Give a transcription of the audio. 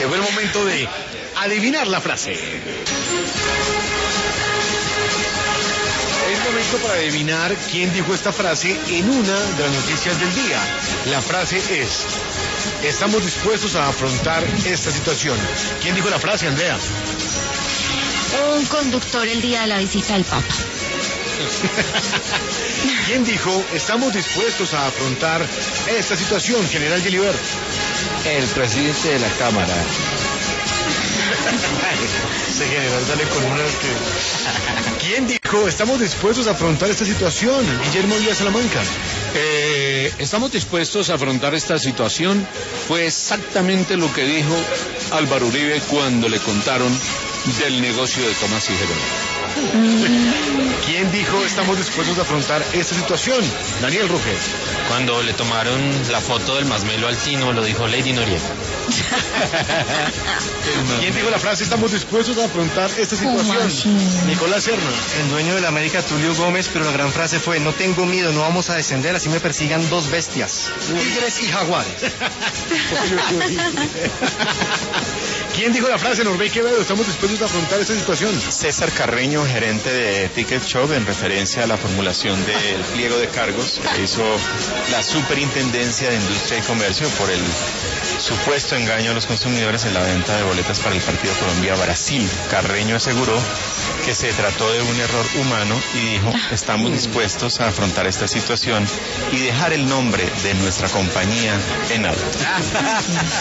Llegó el momento de adivinar la frase. Es momento para adivinar quién dijo esta frase en una de las noticias del día. La frase es: estamos dispuestos a afrontar esta situación. ¿Quién dijo la frase, Andrea? Un conductor el día de la visita del Papa. ¿Quién dijo estamos dispuestos a afrontar esta situación, general Gilibert? El presidente de la Cámara. Ese general sale con unas que... ¿Quién dijo estamos dispuestos a afrontar esta situación, Guillermo Díaz Salamanca? Estamos dispuestos a afrontar esta situación. Fue exactamente lo que dijo Álvaro Uribe cuando le contaron del negocio de Tomás y Gerona. ¿Quién dijo estamos dispuestos a afrontar esta situación? Daniel Ruge. Cuando le tomaron la foto del masmelo al Tino, lo dijo Lady Noriega. ¿Quién dijo la frase estamos dispuestos a afrontar esta situación? Nicolás Serna. El dueño de la América, Tulio Gómez, pero la gran frase fue: no tengo miedo, no vamos a descender, así me persigan dos bestias, tigres y jaguares. ¿Quién dijo la frase, Norbey Quevedo, estamos dispuestos a afrontar esta situación? César Carreño, gerente de Ticket Shop, en referencia a la formulación del pliego de cargos que hizo la Superintendencia de Industria y Comercio por el supuesto engaño a los consumidores en la venta de boletas para el partido Colombia-Brasil. Carreño aseguró que se trató de un error humano y dijo: estamos dispuestos a afrontar esta situación y dejar el nombre de nuestra compañía en alto.